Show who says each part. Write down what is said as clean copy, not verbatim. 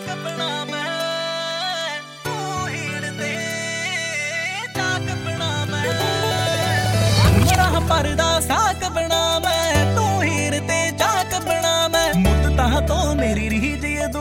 Speaker 1: ਚਾਕ ਬਣਾ ਮੈਂ ਤੂੰ ਹੀੜ ਦੇ ਚਾਕ ਬਣਾ ਮੈਂ ਮਰਾਂ ਪਰਦਾ ਸਾਕ ਬਣਾ